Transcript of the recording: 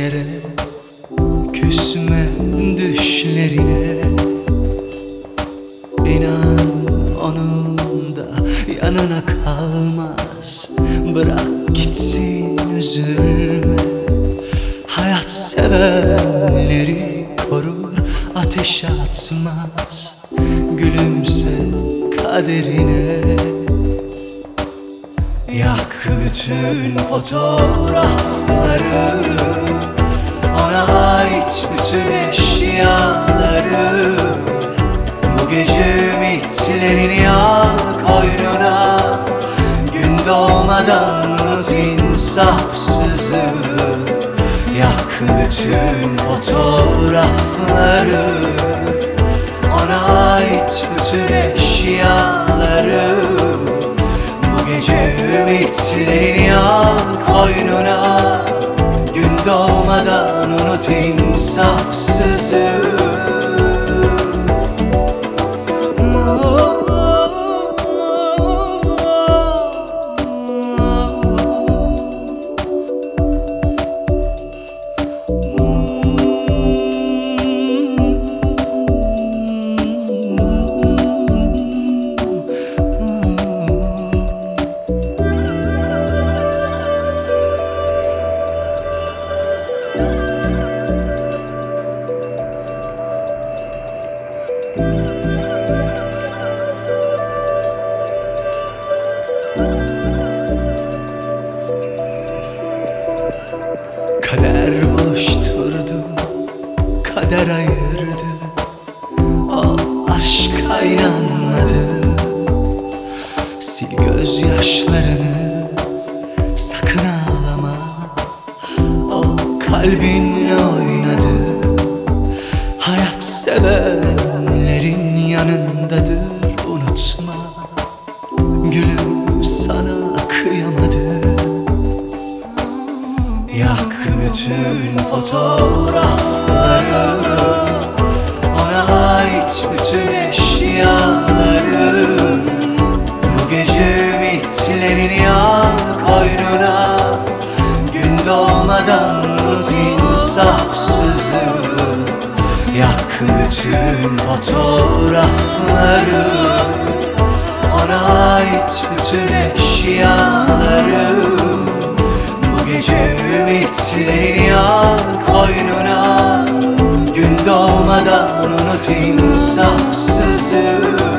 yere, küsme düşlerine. İnan onun da yanına kalmaz. Bırak gitsin, üzülme. Hayat sevenleri korur, ateş atmaz. Gülümse kaderine. Yak bütün fotoğrafları, ona ait bütün eşyaları. Bu gece ümitlerini al koynuna. Gün doğmadan unut insafsızı. Yak bütün fotoğrafları, ona ait bütün eşyaları. Bu gece ümitlerini al koynuna. Gün doğmadan unut insafsızı. Kader buluşturdu, kader ayırdı. O aşka inanmadı. Sil gözyaşlarını, sakın ağlama. O kalbinle oynadı. Hayat sevenlerin yanındadır, unutma. Gülüm sana kıyamadı. Yak bütün fotoğrafları, ona ait bütün eşyaları. Bu gece ümitlerini al koynuna. Gün doğmadan unut insafsızı. Yak bütün fotoğrafları, ona ait bütün eşyaları. Bu gece ümitlerini al koynuna. Gün doğmadan unut insafsızı.